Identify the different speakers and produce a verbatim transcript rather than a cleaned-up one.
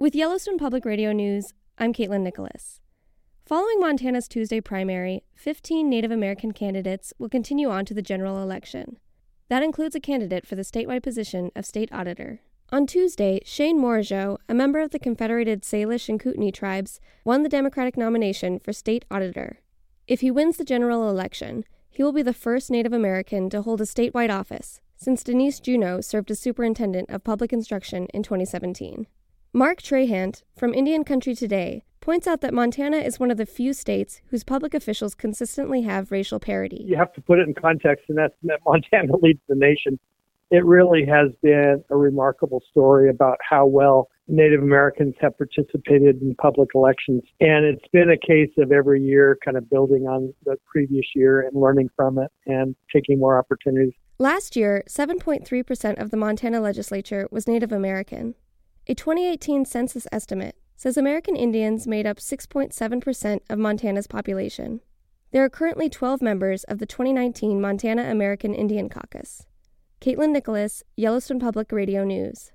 Speaker 1: With Yellowstone Public Radio News, I'm Caitlin Nicholas. Following Montana's Tuesday primary, fifteen Native American candidates will continue on to the general election. That includes a candidate for the statewide position of state auditor. On Tuesday, Shane Morigeau, a member of the Confederated Salish and Kootenai tribes, won the Democratic nomination for state auditor. If he wins the general election, he will be the first Native American to hold a statewide office, since Denise Juneau served as superintendent of public instruction in twenty seventeen. Mark Trahant, from Indian Country Today, points out that Montana is one of the few states whose public officials consistently have racial parity.
Speaker 2: You have to put it in context, and that's that Montana leads the nation. It really has been a remarkable story about how well Native Americans have participated in public elections. And it's been a case of every year kind of building on the previous year and learning from it and taking more opportunities.
Speaker 1: Last year, seven point three percent of the Montana legislature was Native American. A twenty eighteen census estimate says American Indians made up six point seven percent of Montana's population. There are currently twelve members of the twenty nineteen Montana American Indian Caucus. Caitlin Nicholas, Yellowstone Public Radio News.